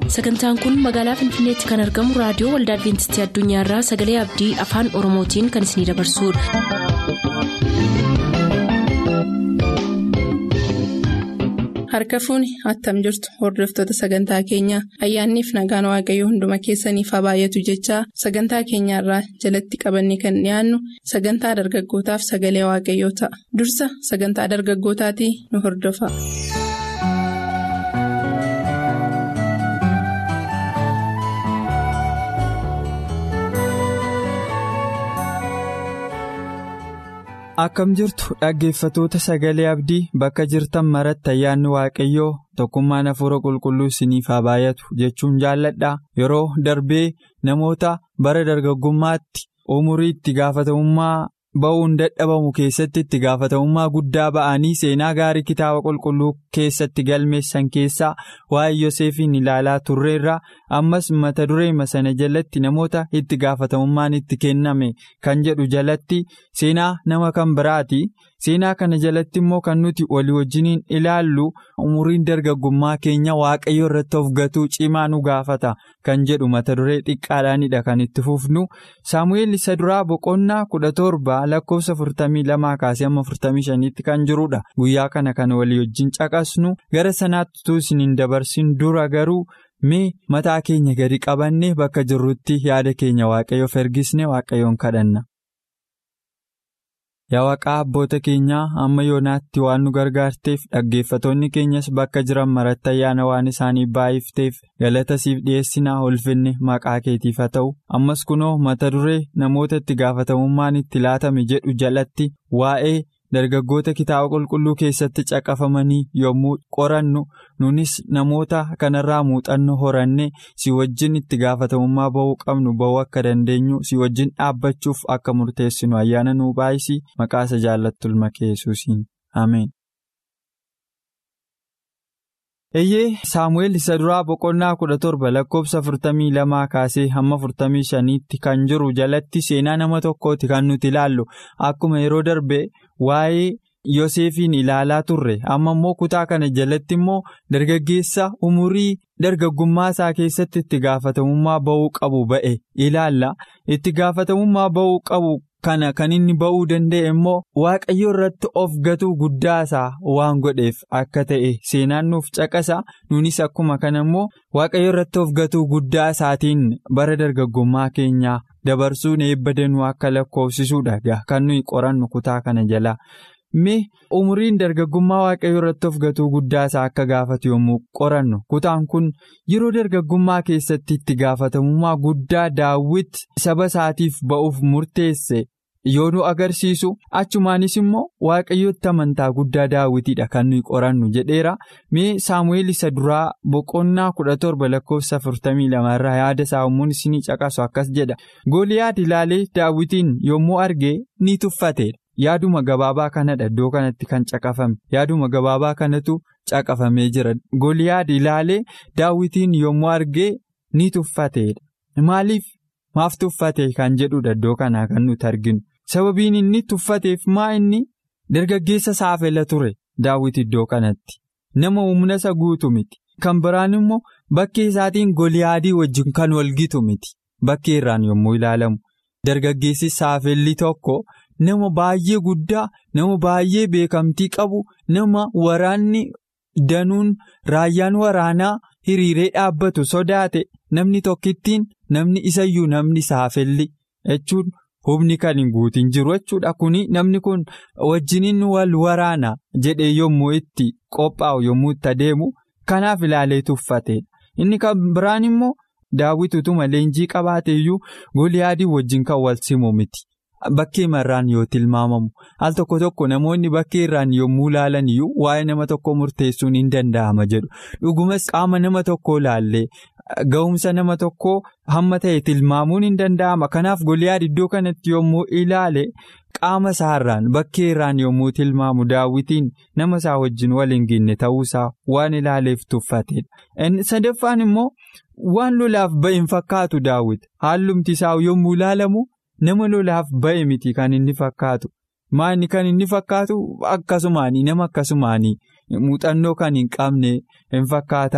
Sagantaan kun magaalaa Finfinneetti kan argamu raadiyoo Waldaa Adwiintistii Addunyaarraa Sagalee Abdii Afaan Oromootiin kan isinidabarsudha. Harka fuuni attam jirtu hordoftoota sagantaa keenyaa ayyaanniif nagaan waaqayyoo hunduma keessaniif haa baay'atu jechaa sagantaa keenyaarraa jalatti qabannee kan dhiyaannu sagantaa dargaggootaaf sagalee waaqayyoo ta'a. Dursa sagantaa dargaggootaatii nu hordofa. Akkam jirtu dhaggeeffatoota sagalee abdii bakka jirtan maratti ayyaanni waaqayyoo tokkummaan hafuura qulqulluu isiniif haa baay'atu jechuun jaalladha. Yeroo darbee namoota bara dargaggummaatti umurii itti gaafatamummaa ba'uun dadhabamu keessatti itti gaafatamummaa guddaa ba'anii seenaa gaarii kitaaba qulqulluu keessatti galmeessan keessaa waa'ee Yoseefiin ilaalaa turreerra. Ammas mata duree sana jalatti namoota itti gaafatamummaan itti kenname kan jedhu jalatti seenaa nama kan biraati. Seenaa kana jalatti immoo kan nuti walii wajjiniin ilaallu umuriin dargaggummaa keenya waaqayyo irratti of gatuu cimaa nu gaafata kan jedhu mata duree xiqqaadhaanidha kan itti fufnu. Saamu'eel isa duraa boqonnaa 17 lakkoofsa 42 kaasee amma 45tti kan jirudha. Guyyaa kana kan walii wajjin caqasnu gara sanaatti isiniin dabarsin dura garuu mee mataa keenya gadi qabannee bakka jirrutti yaada keenya waaqayyoof ergisne waaqayyoon kadhanna. Yaa Waaqaa abboota keenyaa amma yoonaatti waan nu gargaarteef dhaggeeffatoonni keenyas bakka jiran maratti ayyaana waan isaaniif baay'ifteef galata siif dhiyeessinaa ulfinne maqaa keetiif haa ta'u. Ammas kunoo mata duree namoota itti gaafatamummaan itti laatame jedhu jalatti waa'ee dargaggoota kitaaba qulqulluu keessatti caqafamanii yommuu qorannu nunis namoota kanarraa muuxannoo horanne si wajjin itti gaafatamummaa ba'uu qabnu ba'uu akka dandeenyu si wajjin dhaabbachuuf akka murteessinu ayyaana nuu baay'isi maqaa isa jaallattu ilma kee Yesuusiin ameen. Eeyyee Saamu'eel isa duraa boqonnaa 17 lakkoofsa 42 kaasee hamma 45tti kan jiru jalatti seenaa nama tokkooti kan nuti ilaallu. Akkuma yeroo darbe waa'ee Yoseefiin ilaalaa turre amma immoo kutaa kana jalatti immoo dargaggeessa umurii dargaggummaa isaa keessatti itti gaafatamummaa ba'uu qabu ba'e ilaalla. Itti gaafatamummaa ba'uu qabu kana kan inni ba'uu danda'e immoo waaqayyo irratti of gatuu guddaa isaa waan godheef akka ta'e seenaan nuuf caqasa. Nunis akkuma kana immoo waaqayyo irratti of gatuu guddaa isaatiin bara dargaggummaa keenyaa dabarsuun eebba danuu akka lakkoofsisuudha kan nuyi qorannu kutaa kana jala. Mee umuriin dargaggummaa waaqayyo irratti of gatuu guddaa isaa akka gaafatu yommuu qorannu kutaan kun yeroo dargaggummaa keessatti itti gaafatamummaa guddaa Daawit saba isaatiif ba'uuf murteesse yoo nu agarsiisu achumaanis immoo waaqayyotti amantaa guddaa Daawitidha kan nuyi qorannu jedheera. Mee Saamu'eel isa duraa boqonnaa 17 lakkoofsa 42 irraa yaada isaa yommuu isinii caqasu akkas jedha. Gooliyaad ilaalee Daawitiin yommuu arge ni tuffateedha. Yaaduma gabaabaa kanadha iddoo kanatti kan caqafame. Yaaduma gabaabaa kanatu caqafamee jira. Gooliyaad ilaalee Daawitiin yommuu argee ni tuffateedha. Maaf tuffate kan jedhudha iddoo kanaa kan nuti arginu. Sababiin inni tuffateef inni dargaggeessa saafela ture Daawit iddoo kanatti. Nama humna isa guutu miti. Kan biraan immoo bakkee isaatiin Gooliyaadii wajjin kan walgitu miti. Bakkee irraan yommuu ilaalamu dargaggeessi saafelli tokko nama baay'ee guddaa, nama baay'ee beekamtii qabu, nama waraanni danuun raayyaan waraanaa hiriiree dhaabbatu sodaate namni tokkittiin namni isayyuu namni saafelli jechuun humni kan hin guutin jiru jechuudha. Kuni namni kun wajjiniin wal waraana jedhee yommuu itti qophaa'u yommuu itti adeemu kanaaf ilaalee tuffateedha. Inni kan biraan immoo Daawit utuma leenjii qabaateeyyuu Gooliyaadii wajjin kan wal simu miti. Bakkee marraan yoo tilmaamamu al tokko tokko namoonni bakkee irraan yommuu laalan iyyuu waa'ee nama tokko murteessuun hin danda'ama jedhu. Dhugumas qaama nama tokkoo laallee ga'umsa nama tokkoo hamma ta'e tilmaamuun hin danda'ama. Kanaaf Gooliyaad iddoo kanatti yommuu ilaale qaama isaarraan bakkee irraan yommuu tilmaamu Daawitiin nama isaa wajjin wal hin geenye ta'uusaa waan ilaaleef tuffateedha. Sadaffaan immoo waan lolaaf ba'e hin fakkaatu Daawit haalumti isaa yommuu ilaalamu. Nama lolaaf ba'e miti kan inni fakkaatu. Maanni kan inni fakkaatu akkasumaanii nama akkasumaanii muuxannoo kan hin qabne hin fakkaataa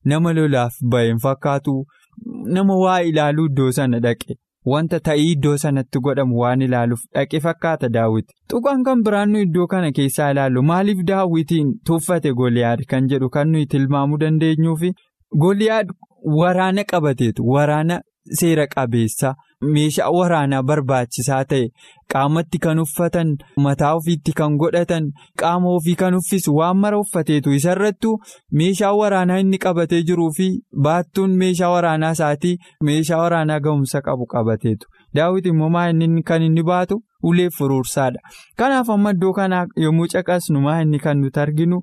nama lolaaf ba'een fakkaatu nama waa ilaaluu iddoo sana dhaqe. Wanta ta'ii iddoo sanatti godhamu waan ilaaluuf dhaqe fakkaata Daawit. Tuqaan kan biraan nu iddoo kana keessaa ilaallu maaliif Daawitiin tuuffate Goliyaad kan jedhu kan nuyi tilmaamuu dandeenyuufi Goliyaad waraana qabateetu waraana seera qabeessa meeshaa waraanaa barbaachisaa ta'e qaamatti kan uffatan mataa ofiitti kan godhatan qaama ofii kan uffisu waan mara uffateetu isarrattu meeshaa waraanaa inni qabatee jiruu fi baattuun meeshaa waraanaa isaatii meeshaa waraanaa ga'umsa qabu qabateetu. Daawit immoo maa inni kan inni baatu ulee furuursaadha. Kanaaf amma iddoo kanaa yommuu caqasnu maa inni kan nuti arginu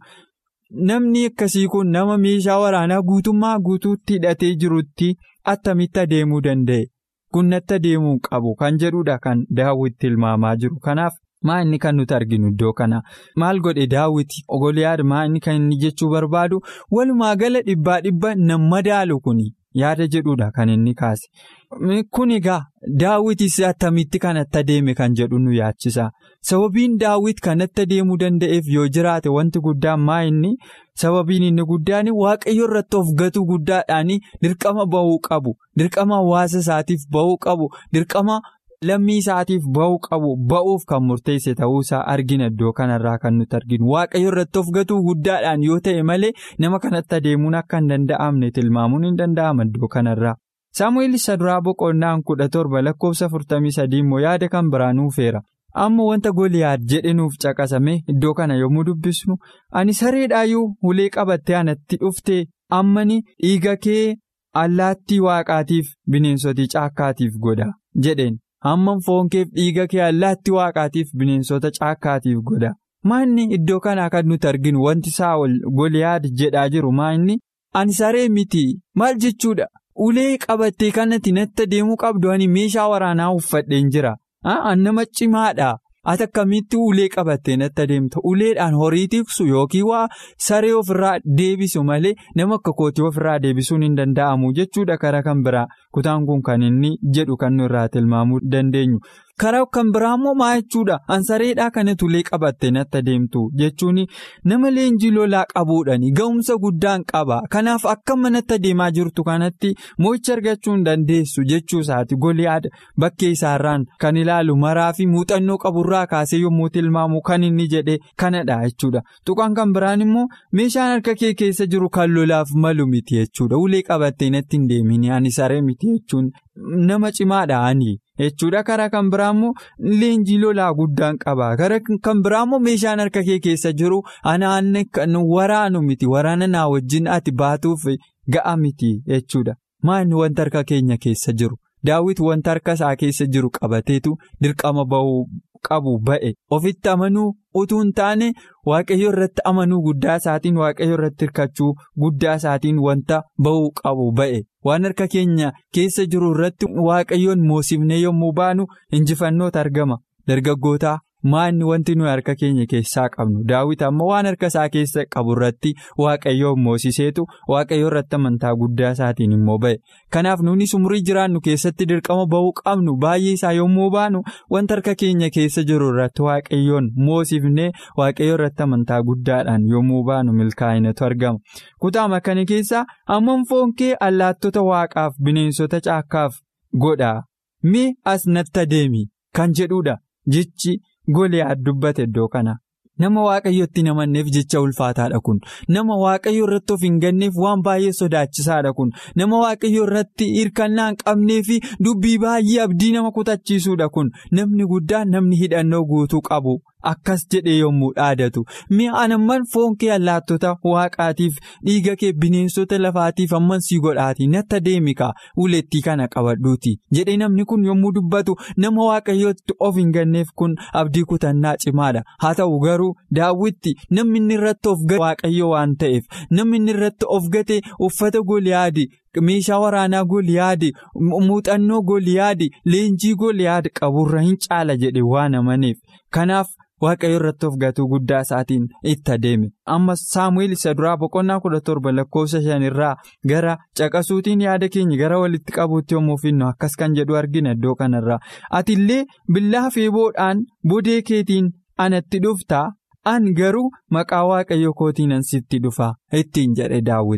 namni akkasii kun nama meeshaa waraanaa guutummaa guutuutti hidhatee jirutti attamitti adeemuu danda'e. Kun natti adeemuu qabu kan jedhudha kan Daawit tilmaamaa jiru. Kanaaf maa inni kan nuti arginu iddoo kana maal godhe Daawit Goliyaad maa inni kan inni jechuu barbaadu walumaa gala dhibbaa nama madaalu kuni yaada jedhudha kan inni kaase. Kun egaa Daawitis attamitti kanatti adeeme kan jedhu nu yaachisa. Sababiin Daawit kanatti adeemuu danda'eef yoo jiraate wanti guddaan maa inni sababiin inni guddaan waaqayyo irratti of gatuu guddaadhaan dirqama ba'uu qabu. Dirqama hawaasa isaatiif ba'uu qabu. Dirqama lammii isaatiif ba'uu qabu. Ba'uuf kan murteesse ta'uusaa argina iddoo kanarraa kan nuti arginu. Waaqayyo irratti of gatuu guddaadhaan yoo ta'e malee nama kanatti adeemuun akka hin danda'amne tilmaamuun hin danda'ama iddoo kanarraa. Saamu'eel isa duraa boqonnaan 17 lakkoofsa 43 immoo yaada kan biraa nuufeera. Amma wanta Goliyaad jedhe nuuf caqasame iddoo kana yommuu dubbisnu ani sareedhaayyuu ulee qabattee anatti dhufte ammani dhiiga kee allaattii waaqaatiif bineensotii caakkaatiif godha jedheen. Amman foon keef dhiiga kee allaattii waaqaatiif bineensota caakkaatiif godha. Maanni iddoo kanaa kan nuti arginu wanti Saa'ol Goliyaad jedhaa jiru maanni ani saree miti maal jechuudha. Ulee qabattee kanatti natti adeemuu qabdu ani meeshaa waraanaa uffadheen jira. Nama cimaadha. Ati akkamitti ulee qabattee natti adeemta? Uleedhaan horii tiksu yookiin waa saree ofirraa deebisu malee nama akka kootii ofirraa deebisuun hin danda'amu jechuudha. Karaa kan biraa kutaan kun kan inni jedhu kan nu irraa tilmaamuu dandeenyu. Karaa kan biraa immoo maa jechuudha? Ansareedhaa kanatti ulee qabattee natti adeemtu jechuun nama leenjii lolaa qabuudhaan ga'umsa guddaan qaba. Kanaaf akka manatti adeemaa jirtu kanatti mo'icha argachuu hin dandeessu jechuusaati. Goliyaad bakkee isaarraan kan ilaalu maraa fi muuxannoo qaburraa kaasee yommuu tilmaamu kan inni jedhe kanadha jechuudha. Tuqaan kan biraan immoo meeshaan harka kee keessa jiru kan lolaaf malu miti jechuudha. Ulee qabattee natti hin deemini ani saree miti jechuun nama cimaadha ani. Jechuudha. Karaa kan biraa immoo leenjii lolaa guddaan qaba. Karaa kan biraa immoo meeshaan harka kee keessa jiru anaan kan waraanu miti. Waraana naa wajjin ati baatuuf ga'a miti jechuudha. Maanni wanta harka keenya keessa jiru? Daawit wanta harka isaa keessa jiru qabateetu dirqama ba'uu qabu ba'e. Ofitti amanuu utuu hin taane waaqayyo irratti amanuu guddaa isaatiin waaqayyo irratti hirkachuu guddaa isaatiin wanta ba'uu qabu ba'e. Waan harka keenya keessa jiru irratti waaqayyoon moosifnee yommuu baanu injifannoota argama. Dargaggootaa maanni wanti nuyi harka keenya keessaa qabnu? Daawit amma waan harka isaa keessa qabu irratti waaqayyoon moosiseetu waaqayyo irratti amantaa guddaa isaatiin immoo ba'e. Kanaaf nunis umurii jiraannu keessatti dirqama ba'uu qabnu baay'ee isaa yommuu baanu wanta harka keenya keessa jiru irratti waaqayyoon moosifnee waaqayyo irratti amantaa guddaadhaan yommuu baanu milkaa'inatu argama. Kutaama kana keessaa amman foon kee allaattota waaqaaf bineensota caakkaaf godha mee as natti adeemi kan jedhudha jechi Goliyaad dubbate iddoo kana. Nama waaqayyotti hin amanneef jecha ulfaataadha kun. Nama waaqayyo irratti of hin ganneef waan baay'ee sodaachisaadha kun. Nama waaqayyo irratti hirkannaa hin qabnee fi dubbii baay'ee abdii nama kutachiisuudha kun. Namni guddaan namni hidhannoo guutuu qabu akkas jedhee yommuu dhaadatu. Mi'a anamman foon kee allaattota waaqaatiif dhiiga kee bineensota lafaatiif amman sii godhaati natti adeemi kaa ulettii kana qabadhuuti jedhee namni kun yommuu dubbatu nama waaqayyootti of hin ganneef kun abdii kutannaa cimaadha. Haa ta'u garuu Daawwitti namni inni irratti of gate waaqayyo waan ta'eef namni inni irratti of gate uffata Goliyaadi meeshaa waraanaa Goliyaadi muuxannoo Goliyaadi leenjii Goliyaadi qaburra hin caala jedhe waan amaneef kanaaf waaqayyo irratti of gatuu guddaa isaatiin itti adeeme. Amma Saamu'eel isa duraa boqonnaa 17 lakkoofsa 5 irraa gara caqasuutiin yaada keenya gara walitti qabuutti yommuu finnu akkas kan jedhu argina iddoo kanarraa. Ati illee billaa fi eeboodhaan bodee keetiin anatti dhuftaa an garuu maqaa waaqayyo kootiin ansitti dhufaa ittiin jedhe Daawwitidha.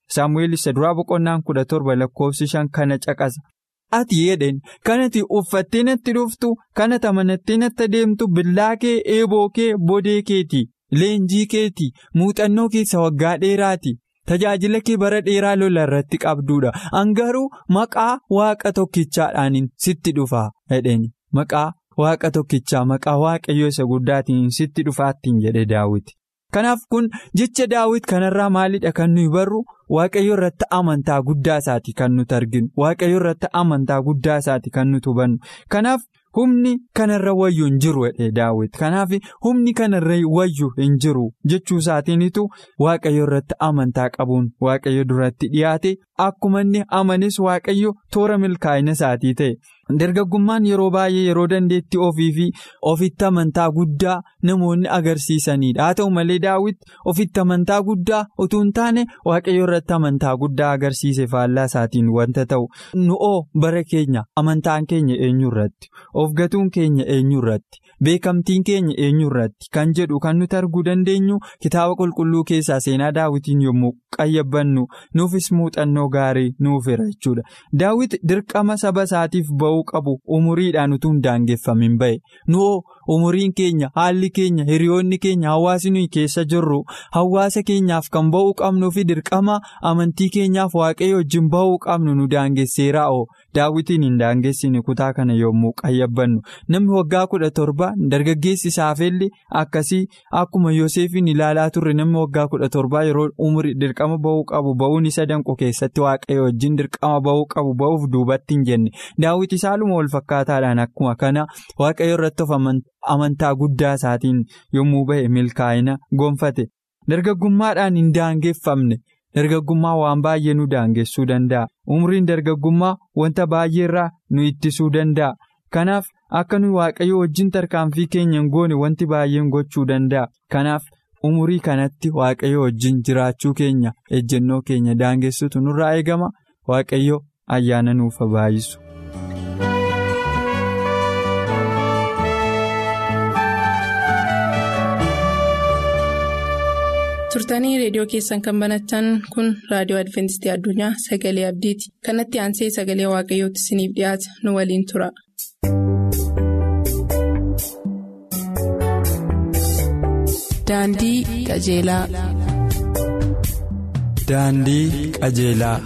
Saamu'eel isa duraa boqonnaan 17 lakkoofsi 5 kana caqasa. Ati jedheen kanati uffattee natti dhuftu kanata amanattee natti deemtu billaa kee eeboo kee bodee keeti leenjii keeti muuxannoo keessa waggaa dheeraati tajaajila kee bara dheeraa lola irratti qabduudha angaruu maqaa waaqa tokkichaadhaan sitti dhufa jedheen maqaa waaqa tokkichaa maqaa waaqayyoo isa guddaatiin sitti dhufaattiin jedhe Daawit. Kanaaf kun jecha Daawit kanarraa maalidha kan nuyi barru waaqayyo irratti amantaa guddaa isaati kan nuti arginu waaqayyo irratti amantaa guddaa isaati kan nuti hubannu. Kanaaf humni kanarra wayyu hin jiru jedhe Daawit. Kanaaf humni kanarra wayyu hin jiru jechuu isaatiinitu waaqayyo irratti amantaa qabuun waaqayyo duratti dhiyaate akkuma inni amanis waaqayyo toora milkaa'ina isaatii ta'e. Dargaggummaan yeroo baay'ee yeroo dandeetti ofii fi ofitti amantaa guddaa namoonni agarsiisanidha. Haa ta'u malee Daawit ofitti amantaa guddaa utuu hin taane waaqayyo irratti amantaa guddaa agarsiise faallaa isaatiin wanta ta'u. Nu'oo bara keenya amantaan keenya eenyurratti? Of gatuun keenya eenyurratti? Beekamtiin keenya eenyurratti? Kan jedhu kan nuti arguu dandeenyu kitaaba qulqulluu keessaa seenaa Daawitiin yommuu qayyabbannu nuufis muuxannoo gaarii nuufira jechuudha. Daawit dirqama saba isaatiif ba'uu qabu umuriidhaan utuu hin daangeffamin ba'e. Nu'oo umuriin keenya haalli keenya hiriyoonni keenya hawaasni nuyi keessa jirru hawaasa keenyaaf kan ba'uu qabnuu fi dirqama amantii keenyaaf waaqayyo wajjin ba'uu qabnu nu daangesseeraa'oo Daawitiin hin daangessine kutaa kana yommuu qayyabbannu namni waggaa 17 dargaggeessi Saafelli akkasii akkuma Yoseefin ilaalaa turre namni waggaa 17 yeroo umurii dirqama ba'uu qabu ba'uun isa danqu keessatti waaqayyo wajjin dirqama ba'uu qabu ba'uuf duubatti hin jenne Daawit isaaluma wal fakkaataadhaan akkuma kana waaqayyo irratti of amantaa guddaa isaatiin yommuu ba'e milkaa'ina gonfate dargaggummaadhaan hin daangeffamne. Dargaggummaa waan baay'ee nu daangessuu danda'a. Umriin dargaggummaa wanta baay'eerraa nu ittisuu danda'a. Kanaaf akka nuyi waaqayyo wajjin tarkaanfii keenya hin goone wanti baay'een gochuu danda'a. Kanaaf umurii kanatti waaqayyo wajjin jiraachuu keenya ejjennoo keenya daangessutu nurraa eegama. Waaqayyo ayyaana nuuf baay'isu. turtanii reediyoo keessan kan banatan kun raadiyoo Adventistii Addunyaa Sagalee Abdiiti. Kanatti aansee sagalee waaqayyootti isiniif dhiyaata nu waliin tura. Daandii qajeelaa. Daandii qajeelaa.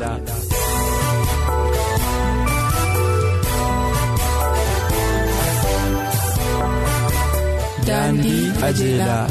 Daandii qajeelaa.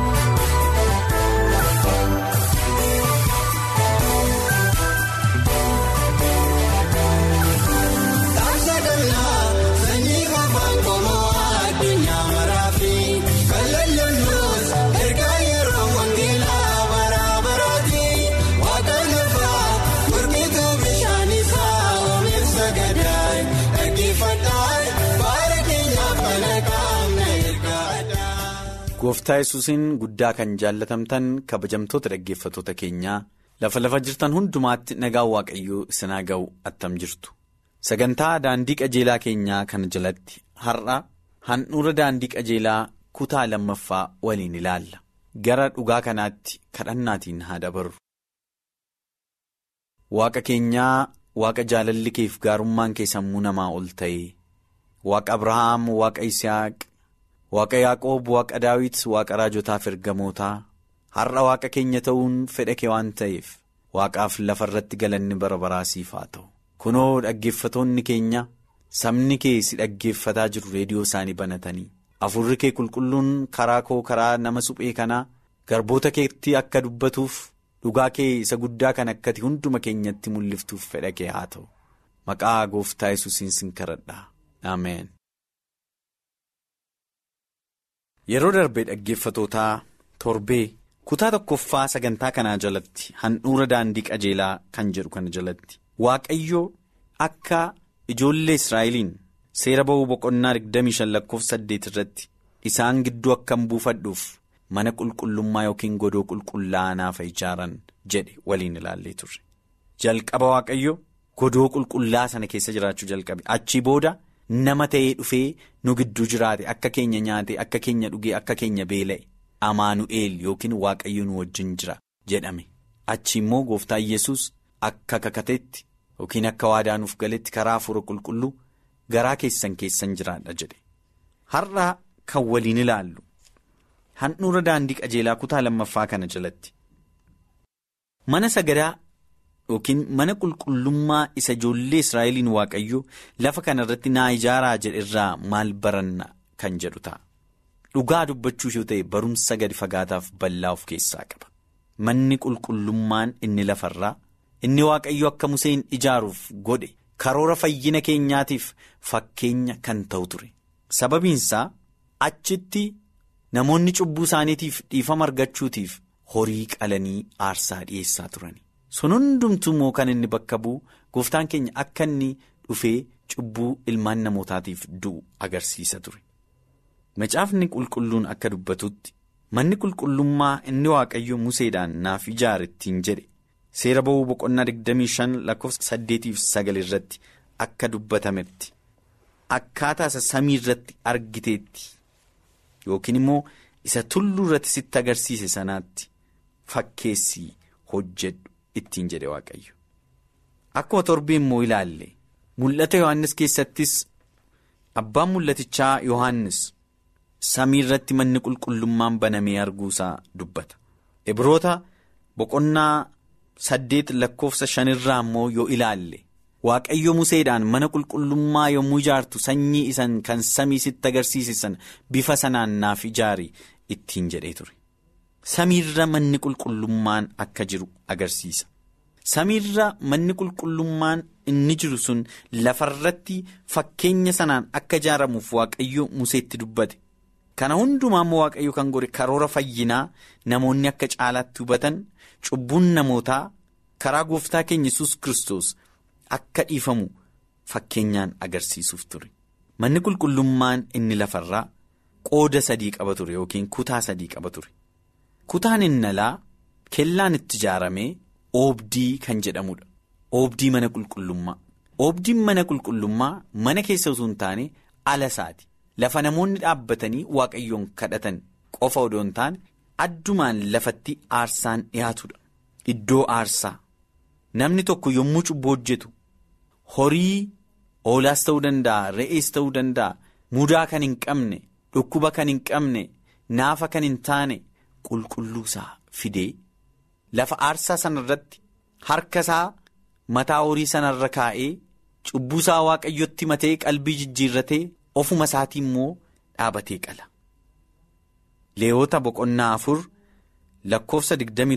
Gooftaa Yesuusiin guddaa kan jaallatamtan kabajamtoota dhaggeeffattoota keenyaa lafa jirtan hundumaatti nagaan waaqayyoo isin haa ga'u attam jirtu. Sagantaa daandii qajeelaa keenyaa kana jalatti har'a handhuura daandii qajeelaa kutaa lammaffaa waliin ilaalla. Gara dhugaa kanaatti kadhannaatiin haa dabarru. Waaqa keenyaa Waaqa jaalalli keef gaarummaan kee sammuu namaa ol ta'e Waaqa Abrahaam, Waaqa Isihaaq, Waaqa Yaaqoob, Waaqa Daawit, Waaqa raajotaaf ergamootaa har'a Waaqa keenya ta'uun fedha kee waan ta'eef Waaqaaf lafa irratti galanni bara baraa siif haa ta'u. Kunoo dhaggeeffatoonni keenya sabni kee si dhaggeeffataa jiru reediyoo isaanii banatanii afurri kee qulqulluun karaa koo karaa nama suphee kanaa garboota keetti akka dubbatuuf dhugaa kee isa guddaa kan akkati hunduma keenyatti mul'iftuuf fedha kee haa ta'u. Maqaa Gooftaa Yesuusiin sin kadhadha. Ameen. Yeroo darbee dhaggeeffatootaa torbee kutaa tokkoffaa sagantaa kanaa jalatti handhuura daandii qajeelaa kan jedhu kana jalatti Waaqayyo akka ijoollee Israa'eliin seera ba'uu boqonnaa 25:8 irratti isaan gidduu akkam buufadhuuf mana qulqullummaa yookiin godoo qulqullaa'aaf ijaaran jedhe waliin ilaallee turre. Jalqaba Waaqayyo godoo qulqullaa sana keessa jiraachuu jalqabe. Achii booda nama ta'ee dhufee nu gidduu jiraate akka keenya nyaate akka keenya dhugee akka keenya beela'e Amaanu'eel yookiin Waaqayyo nu wajjin jira jedhame. achi immoo gooftaa Yesuus akka kakateetti yookiin akka waadaa nuuf galetti karaa hafuura qulqulluu garaa keessan jiraadha jedhe. Har'a kan waliin ilaallu handhuura daandii qajeelaa kutaa lammaffaa kana jalatti mana sagadaa yookiin mana qulqullummaa isa ijoollee Israa'eliin Waaqayyo lafa kana irratti naa ijaaraa jedhe irraa maal baranna kan jedhu ta'a. Dhugaa dubbachuu yoo ta'e barumsa gadi fagaataaf bal'aa of keessaa qaba. Manni qulqullummaan inni lafarraa inni Waaqayyo akka Museen ijaaruuf godhe karoora fayyina keenyaatiif fakkeenya kan ta'u ture. Sababiinsaa achitti namoonni cubbuu isaaniitiif dhiifama argachuutiif horii qalanii aarsaa dhiyeessaa turani. Sun hundumtuu immoo kan inni bakka bu'u gooftaan keenya akka inni dhufee cubbuu ilmaan namootaatiif du'u agarsiisa ture. Macaafni qulqulluun akka dubbatutti manni qulqullummaa inni Waaqayyo Museedhaan naaf ijaare ittiin jedhe seera ba'uu boqonnaa 25 lakkoofsa 8-9 irratti akka dubbatametti akkaataa isa samii irratti argiteetti yookiin immoo isa tulluu irratti sitti agarsiise sanaatti fakkeessii hojjedhu ittiin jedhe Waaqayyo. Akkuma torbee immoo ilaalle mul'ata Yohaannis keessattis abbaan mul'atichaa Yohaannis samii irratti manni qulqullummaan banamee arguusaa dubbata. Ibroota boqonnaa 8 lakkoofsa 5 irraa immoo yoo ilaalle Waaqayyo Museedhaan mana qulqullummaa yommuu ijaartu sanyii isan kan samii sitti agarsiisan bifa sanaan naaf ijaari ittiin jedhee ture. Samiirra manni qulqullummaan akka jiru agarsiisa. Samiirra manni qulqullummaan inni jiru sun lafarratti fakkeenya sanaan akka ijaaramuuf Waaqayyo Museetti dubbate. Kana hundumaa immoo Waaqayyo kan godhe karoora fayyinaa namoonni akka caalaatti hubatan cubbuun namootaa karaa gooftaa keenya Yesuus Kiristoos akka dhiifamu fakkeenyaan agarsiisuuf ture. Manni qulqullummaan inni lafarraa qooda 3 qaba ture yookiin kutaa 3 qaba ture. Kutaan inni alaa kellaan itti ijaaramee oobdii kan jedhamudha. Oobdii mana qulqullummaa. Oobdiin mana qulqullummaa mana keessa osoo hin taane ala isaati. Lafa namoonni dhaabbatanii Waaqayyoon kadhatan qofa odoo hin taane addumaan lafatti aarsaan dhiyaatudha. Iddoo aarsaa. Namni tokko yommuu cubbuu hojjetu horii hoolaas ta'uu danda'a, re'ees ta'uu danda'a, mudaa kan hin qabne, dhukkuba kan hin qabne, naafa kan hin taane qulqulluusaa fidee lafa aarsaa sanarratti harkasaa mataa horii sanarra kaa'ee cubbuusaa Waaqayyotti matee qalbii jijjiirratee ofuma isaatii immoo dhaabatee qala. Leewwota boqonnaa 4 lakkoofsa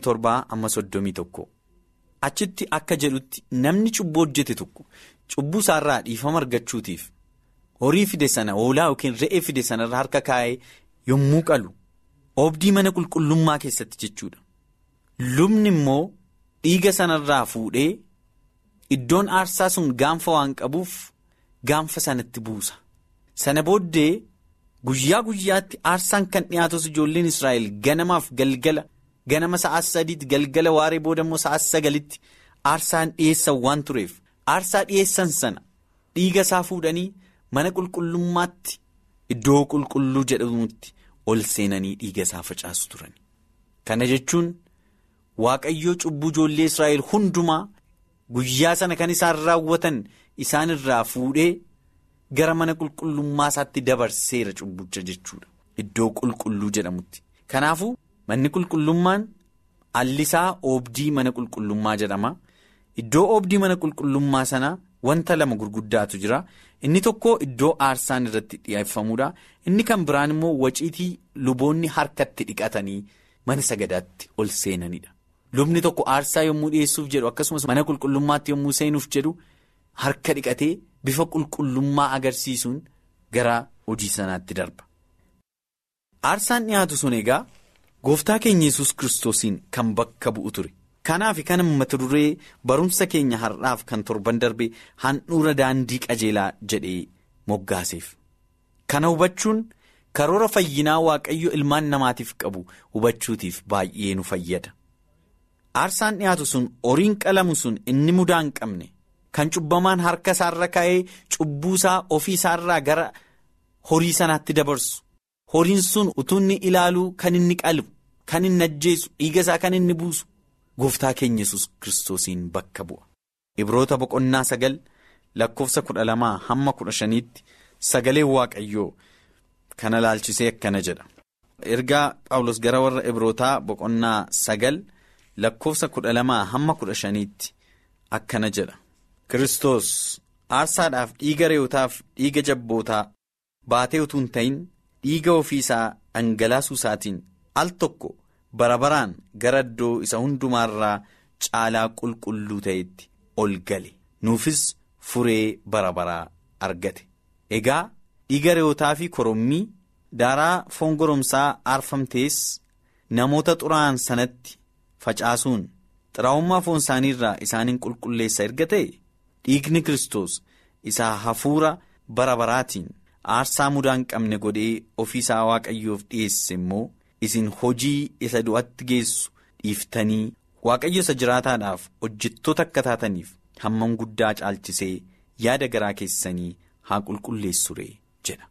27-31. Achitti akka jedhutti namni cubbuu hojjete tokko cubbuu isaarraa dhiifama argachuutiif horii fide sana hoolaa yookiin re'ee fide sanarra harka kaa'ee yommuu qalu oobdii mana qulqullummaa keessatti jechuudha. Lubni immoo dhiiga sanarraa fuudhee iddoon aarsaa sun gaanfa waan qabuuf gaanfa sanatti buusa. Sana booddee guyyaa guyyaatti aarsaan kan dhiyaatus ijoolleen Israa'el ganamaaf galgala. Ganama sa'aas 3 galgala waaree booda immoo sa'aas 9tti aarsaan dhiyeessan waan tureef aarsaa dhiyeessan sana dhiiga isaa fuudhanii mana qulqullummaatti iddoo qulqulluu jedhamutti ol seenanii dhiiga isaa facaasu turan. Kana jechuun Waaqayyoo cubbuu ijoollee Israa'el hundumaa guyyaa sana kan isaan raawwatan isaan irraa fuudhee gara mana qulqullummaa isaatti dabarseera cubbucha jechuudha. Iddoo qulqulluu jedhamutti. Kanaafuu manni qulqullummaan allisaa oobdii mana qulqullummaa jedhama. Iddoo oobdii mana qulqullummaa sana wanta 2 gurguddaatu jira. Inni tokko iddoo aarsaan irratti dhiyeeffamuudha. Inni kan biraan immoo waciitii luboonni harkatti dhiqatanii mana sagadaatti ol seenanidha. Lubni tokko aarsaa yommuu dhiyeessuuf jedhu akkasumas mana qulqullummaatti yommuu seenuuf jedhu harka dhiqatee bifa qulqullummaa agarsiisuun gara hojii sanaatti darba. Aarsaan dhiyaatu sun egaa gooftaa keenya Yesuus Kiristoosiin kan bakka bu'u ture. Kanaaf kana mata duree barumsa keenya har'aaf kan torban darbe handhuura daandii qajeelaa jedhee moggaaseef. Kana hubachuun karoora fayyinaa Waaqayyo ilmaan namaatiif qabu hubachuutiif baay'ee nu fayyada. Aarsaan dhiyaatu sun horiin qalamu sun inni mudaa hin qabne kan cubbamaan harka isaarra kaa'ee cubbuusaa ofii isaarraa gara horii sanaatti dabarsu. Horiin sun utuu inni ilaaluu kan inni qalu, kan inni ajjeesu, dhiiga isaa kan inni buusu, gooftaa keenya Yesuus Kiristoosiin bakka bu'a. Ibroota boqonnaa 9 lakkoofsa 12-15 sagaleen Waaqayyoo kana laalchisee akkana jedha. Ergaa Phaawulos gara warra Ibrootaa boqonnaa 9 lakkoofsa 12-15 akkana jedha. Kiristoos aarsaadhaaf dhiiga re'ootaaf dhiiga jabbootaa baatee utuu hin ta'in dhiiga ofii isaa dhangalaasuu isaatiin al tokko bara baraan gara iddoo isa hundumaarraa caalaa qulqulluu ta'etti ol gale. Nuufis furee bara baraa argate. Egaa dhiiga re'ootaa fi korommii daaraa foon goromsaa aarfamtees namoota xuraa'an sanatti facaasuun xuraa'ummaa foon isaaniirraa isaaniin qulqulleessa erga ta'e dhiigni Kiristoos isaa hafuura bara baraatiin aarsaa mudaa hin qabne godhee ofiisaa Waaqayyoof dhiyeesse immoo isin hojii isa du'atti geessu dhiiftanii Waaqayyo isa jiraataadhaaf hojjettoota akka taataniif hammam guddaa caalchisee yaada garaa keessanii haa qulqulleessuree jedha.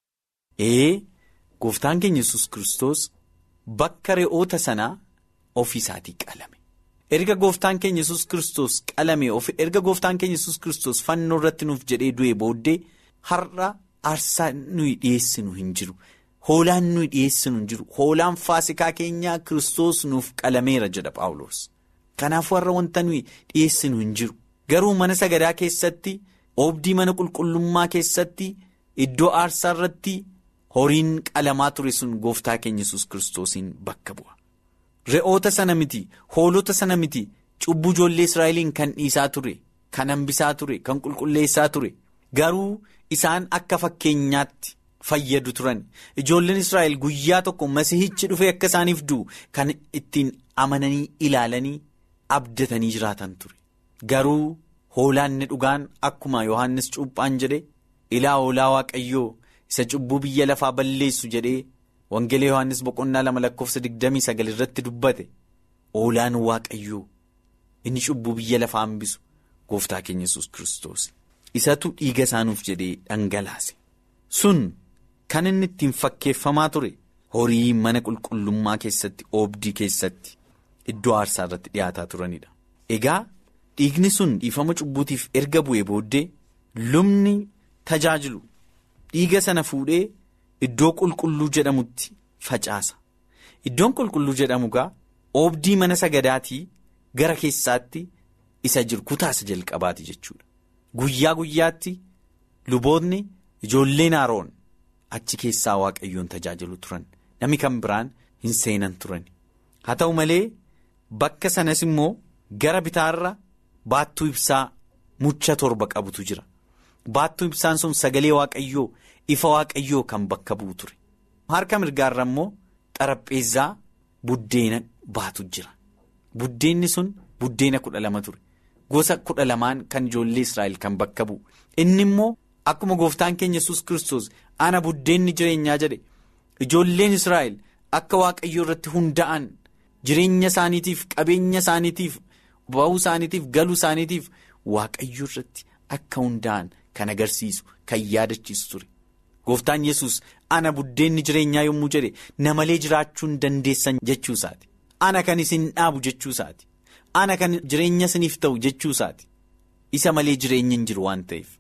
Gooftaan keenya Yesuus Kiristoos bakka re'oota sanaa ofiisaatii qalame. Erga gooftaan keenya Yesuus Kiristoos qalame erga gooftaan keenya Yesuus Kiristoos fannoo irratti nuuf jedhee du'e booddee har'a aarsaa nuyi dhiyeessinu hin jiru. Hoolaan nuyi dhiyeessinu hin jiru. Hoolaan faasikaa keenyaa Kiristoos nuuf qalameera jedha Phaawulos. Kanaafuu har'a wanta nuyi dhiyeessinu hin jiru. Garuu mana sagadaa keessatti oobdii mana qulqullummaa keessatti iddoo aarsaa irratti horiin qalamaa ture sun gooftaa keenya Yesuus Kiristoosiin bakka bu'a. Re'oota sana miti, hoolota sana miti, cubbuu ijoollee Israa'eliin kan dhiisaa ture, kan hambisaa ture, kan qulqulleessaa ture. Garuu isaan akka fakkeenyaatti fayyadu turan. Ijoolleen Israa'el guyyaa tokko masiihichi dhufee akka isaaniif du'u kan ittiin amananii ilaalanii abdatanii jiraatan ture. Garuu hoolaan dhugaan akkuma Yohaannis Cuuphaan jedhe ilaa hoolaa Waaqayyoo isa cubbuu biyya lafaa balleessu jedhee Wangeelii Yohaannis boqonnaa 2 lakkoofsa 29 irratti dubbate. Hoolaan Waaqayyoo inni cubbuu biyya lafaa hambisu gooftaa keenya Yesuus Kiristoos isatu dhiiga isaanuuf jedhee dhangalaase. Sun kan inni ittiin fakkeeffamaa ture horii mana qulqullummaa keessatti oobdii keessatti iddoo aarsaa irratti dhiyaataa turanidha. Egaa dhiigni sun dhiifama cubbuutiif erga bu'ee booddee lubni tajaajilu dhiiga sana fuudhee iddoo qulqulluu jedhamutti facaasa. Iddoon qulqulluu jedhamu gaa oobdii mana sagadaatii gara keessaatti isa jiru kutaasa jalqabaati jechuudha. Guyyaa guyyaatti luboonni ijoolleen Aroon achi keessaa Waaqayyoon tajaajilu turan. Namni kan biraan hin seenan turan. Haa ta'u malee bakka sanas immoo gara bitaarra baattuu ibsaa mucha 7 qabutu jira. Baattuu ibsaan sun sagalee Waaqayyoo ifa Waaqayyoo kan bakka bu'u ture. Harka mirgaarra immoo xarapheezaa buddeena baatu jira. Buddeenni sun buddeena 12 ture. Gosa 12 kan ijoollee Israa'el kan bakka bu'u. Inni immoo akkuma gooftaan keenya Yesuus Kiristoos ana buddeenni jireenyaa jedhe ijoolleen Israa'el akka Waaqayyoo irratti hunda'an jireenya isaaniitiif qabeenya isaaniitiif ba'uu isaaniitiif galuu isaaniitiif Waaqayyoo irratti akka hunda'an kan agarsiisu kan yaadachiisu ture. Gooftaan Yesuus ana buddeenni jireenyaa yommuu jedhe namalee jiraachuu hin dandeessan jechuu isaati. Ana kan isin dhaabu jechuu isaati. Ana kan jireenya isiniif ta'u jechuu isaati. Isa malee jireenya hin jiru waan ta'eef.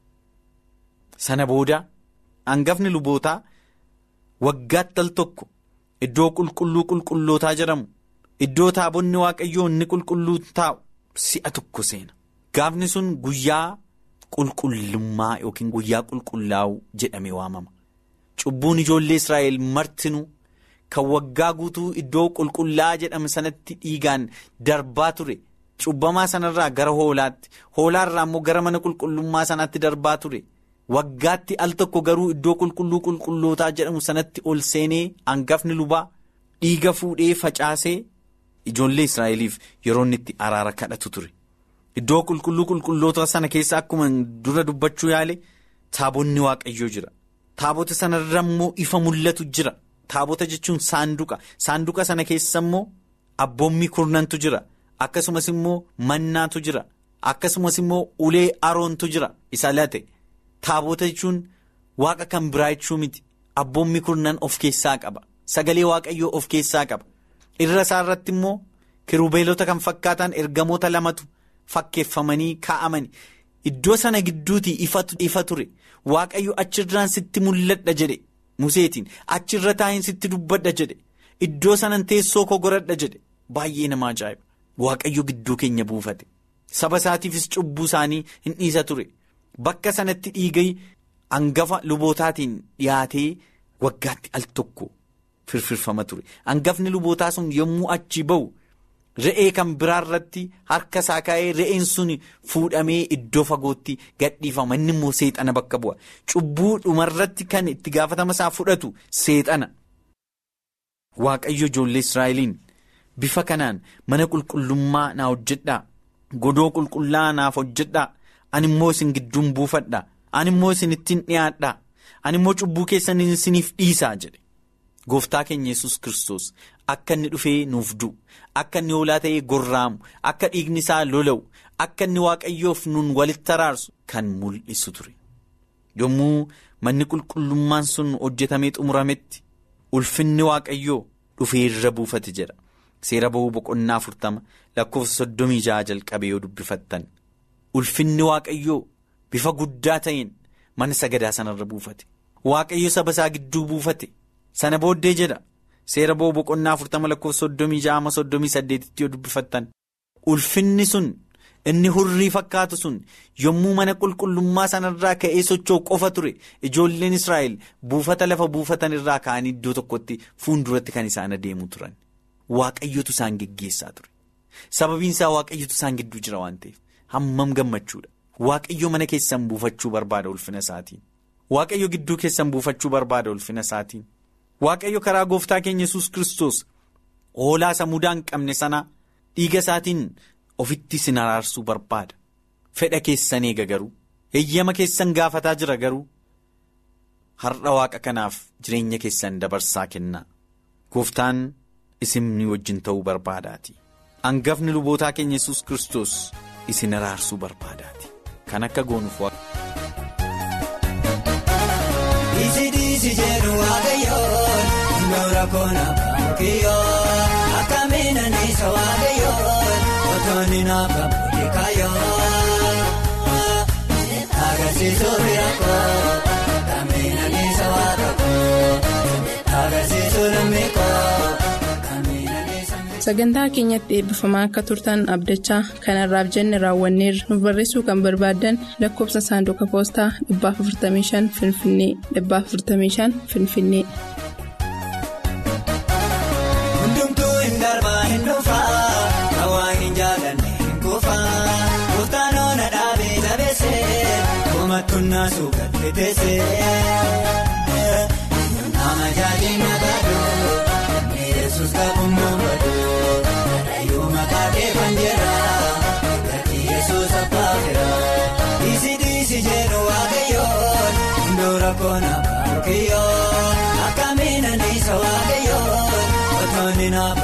Sana booda hangafni lubootaa waggaatti al tokko iddoo qulqulluu qulqullootaa jedhamu iddoo taabonni Waaqayyoo inni qulqulluu taa'u si'a tokko seena. Gaafni sun guyyaa qulqullummaa yookiin guyyaa qulqullaa'uu jedhamee waamama. Cubbuun ijoollee Israa'el martinuu kan waggaa guutuu iddoo qulqullaa'aa jedhame sanatti dhiigaan darbaa ture. Cubbamaa sanarraa gara hoolaatti, hoolaarraa immoo gara mana qulqullummaa sanaatti darbaa ture. Waggaatti al tokko garuu iddoo qulqulluu qulqullootaa jedhamu sanatti ol seenee hangafni lubaa dhiiga fuudhee facaasee ijoollee Israa'eliif yeroo inni itti araara kadhatu ture. Iddoo qulqulluu qulqulloota sana keessa akkuma dura dubbachuu yaale taabonni Waaqayyoo jira. Taabota sanarra immoo ifa mul'atu jira. Taabota jechuun saanduqa sana keessa immoo abboommii kurnantu jira. Akkasumas immoo mannaatu jira. Akkasumas immoo ulee Aroontu jira isa late. Taabota jechuun waaqa kan biraa jechuu miti. Abboommii kurnan of keessaa qaba. Sagalee Waaqayyoo of keessaa qaba. Irra isaa irratti immoo kirubeelota kan fakkaatan ergamoota lamatu fakkeeffamanii kaa'amani. Iddoo sana gidduutii ifa ture. Waaqayyo achirraan sitti mul'adha jedhe Museetiin. Achirra taa'iin sitti dubbadha jedhe. Iddoo sanan teessoo koo godhadha jedhe. Baay'ee nama ajaa'iba. Waaqayyo gidduu keenya buufate. Saba isaatiifis cubbuu isaanii hin dhiisa ture. Bakka sanatti dhiiga hangafa lubootaatiin dhiyaatee waggaatti al tokko firfirfama ture. Hangafni lubootaa sun yommuu achi ba'u re'ee kan biraarratti harka isaa kaa'ee re'een sun fuudhamee iddoo fagootti gadhiifama. Inni immoo seexana bakka bu'a. Cubbuu dhumarratti kan itti gaafatama isaa fudhatu seexana. Waaqayyo ijoollee Israa'eliin bifa kanaan mana qulqullummaa naa hojjedhaa, godoo qulqullaa'aa naaf hojjedhaa, ani immoo isin gidduun buufadhaa, ani immoo isin ittiin dhiyaadhaa, ani immoo cubbuu keessan isiniif dhiisaa jedhe. Gooftaa keenya Yesuus Kiristoos akka inni dhufee nuuf du'u, akka inni hoolaa ta'ee gorraamu, akka dhiigni isaa lola'u, akka inni waaqayyoof nuun walitti araarsu kan mul'isu ture. Yommuu manni qulqullummaan sun hojjetamee xumurametti ulfinni waaqayyoo dhufee irra buufate jedha. Seera ba'uu boqonnaa 40 lakkoofsa 36 jalqabee yoo dubbifattan. Ulfinni waaqayyoo bifa guddaa ta'een mana sagadaa sanarra buufate. Waaqayyo saba isaa gidduu buufate. Sana booddee jedha seera ba'uu boqonnaa 40 lakkoofsa 36-38 yoo dubbifattan. Ulfinni sun inni hurrii fakkaatu sun yommuu mana qulqullummaa sanarraa ka'ee socho'u qofa ture. Ijoolleen Israa'el buufata lafa buufatan irraa ka'anii iddoo tokkotti fuulduratti kan isaan adeemu turan. Waaqayyotu isaan geggeessaa ture. Sababiin isaa waaqayyotu isaan gidduu jira waan ta'eef hammam gammachuudha. Waaqayyo mana keessan buufachuu barbaada ulfina isaatiin. Waaqayyo gidduu keessan buufachuu barbaada ulfina isaatiin. Waaqayyo karaa gooftaa keenya Yesuus Kiristoos hoolaa isa mudaa hin qabne sana dhiiga isaatiin ofitti isin araarsuu barbaada. Fedha keessan eega garuu eeyyama keessan gaafataa jira garuu har'a waaqa kanaaf jireenya keessan dabarsaa kennaa. Gooftaan isin wajjin ta'uu barbaadaati. Hangafni lubootaa keenya Yesuus Kiristoos isin araarsuu barbaadaati. Kan akka goonuuf waaqa. Isi jedhu waaqayyoon noora koona baankiyoon akkamiin anniisa waaqayyoon otoonni naaf abbootii kaayoon agarsiisuu bira koo akkamiin anniisa waaqayyoon agarsiisuu lammii koo. Sagantaa keenyatti eebbifamaa akka turtan abdachaa kanarraaf jenne raawwanneerra. Nuuf barreessuu kan barbaaddan lakkoofsa saanduqa poostaa 455 Finfinnee 455 Finfinnee. Hundumtuu hin darbaa hin dhufaa hawaan hin jaalanne hin kuufaa gooftaan oona dhaabee jabeessee koomatuun naasuu galfeteessee nama jaajiin nagaaduu Yesuus kaabummoo baduu. Yesuus abbaa isi jedhu waaqayyoon ndoora koona baankiyoon akkamiin anniisa waaqayyoon otoonni naaf